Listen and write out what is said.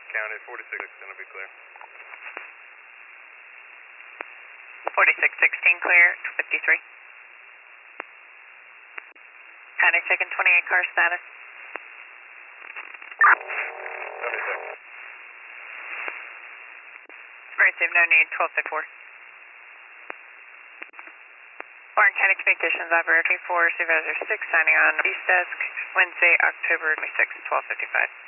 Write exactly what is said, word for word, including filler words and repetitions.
County, forty-six going to be clear. forty-six sixteen clear, fifty-three. Panic checking twenty-eight car status. seventy-six. Great, they have no need, twelve fifty-four. Warren County Communications Operator four Supervisor six signing on East Desk, Wednesday, October twenty-sixth, twelve fifty-five.